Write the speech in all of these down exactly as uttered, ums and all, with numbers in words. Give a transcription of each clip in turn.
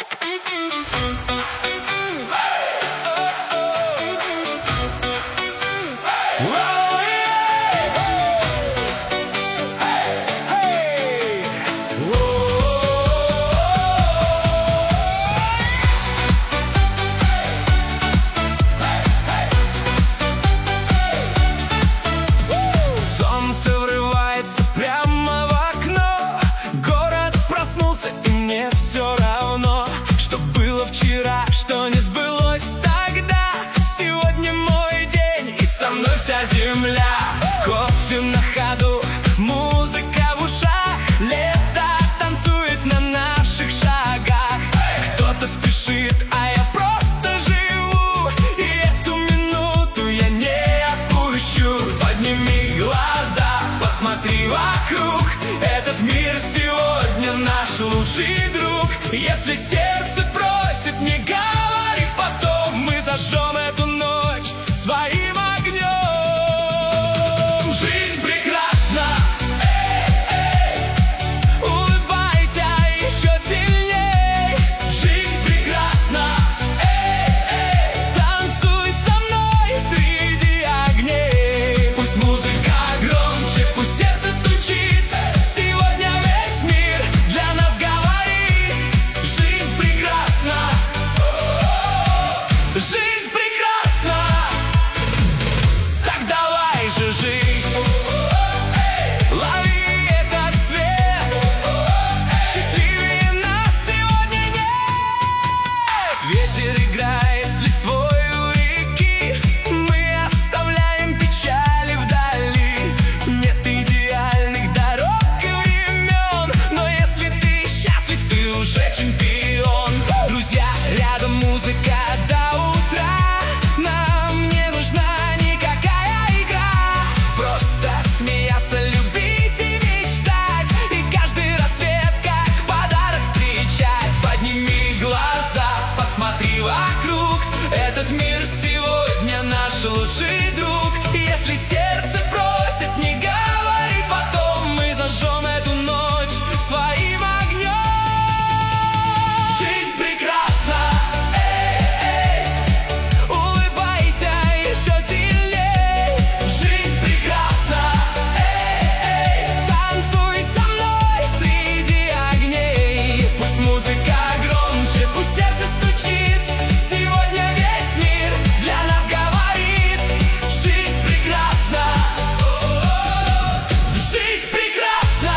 Солнце врывается прямо в окно. Город проснулся, и мне все равно, что было вчера, что не сбылось тогда. Сегодня мой день, и со мной вся земля. Кофе на ходу, музыка в ушах, лето танцует на наших шагах. Кто-то спешит, а я просто живу, и эту минуту я не отпущу. Подними глаза, посмотри вокруг. Этот мир сегодня наш лучший друг. Если сердце просит, не говори потом, мы зажжем эту ночь своим огнем. Жизнь прекрасна, эй, эй, улыбайся еще сильней. Жизнь прекрасна, эй, эй, танцуй со мной среди огней. Пусть музыка громче, пусть сердце стучит, сегодня весь мир для нас говорит. Жизнь прекрасна, жизнь прекрасна, так давай же жить. Лови этот свет, счастливее нас сегодня нет. Ветер играет с листвой у реки, мы оставляем печали вдали. Нет идеальных дорог и времен, но если ты счастлив, ты уже чемпион. Друзья, рядом музыка до утра, нам не нужна никакая игра. Просто смеяться, любить и мечтать, и каждый рассвет как подарок встречать. Подними глаза, посмотри вокруг. Этот мир сегодня наш лучший друг. Если сердце просит, не говори потом, мы зажжем эту ночь своим огнем. Жизнь прекрасна, эй, эй, улыбайся еще сильней. Жизнь прекрасна, эй, эй, танцуй со мной среди огней. Пусть музыка громче, пусть сердце стучит, сегодня весь мир для нас говорит. Жизнь прекрасна, жизнь прекрасна,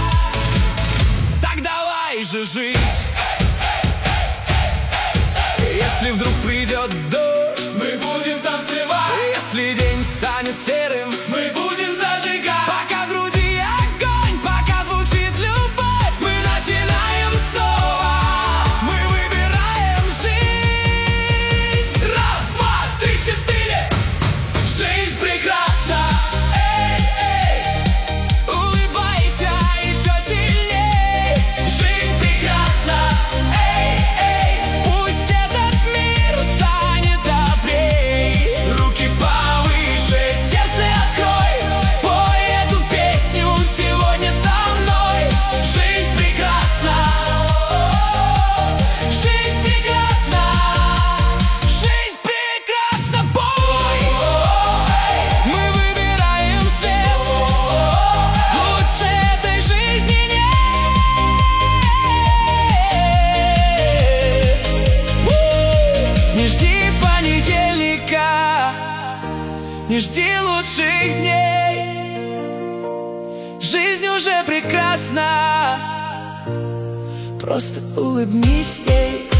так давай же жить. Если вдруг придет дождь, мы будем танцевать. Если день станет серым, мы будем зажигать. Пока в груди огонь, пока звучит любовь, мы начинаем снова. Мы выбираем жизнь. Раз, два, три, четыре. Жизнь прекрасна, эй, эй, улыбайся еще сильней. Жизнь прекрасна, эй, эй, пусть этот мир станет добрей. Руки повыше, сердце открой, пой эту песню сегодня со мной. Жизнь прекрасна, жизнь прекрасна, жизнь прекрасна, пой. Мы выбираем свет, лучше этой жизни нет. Не жди понедельника, не жди лучших дней. Жизнь уже прекрасна, просто улыбнись ей.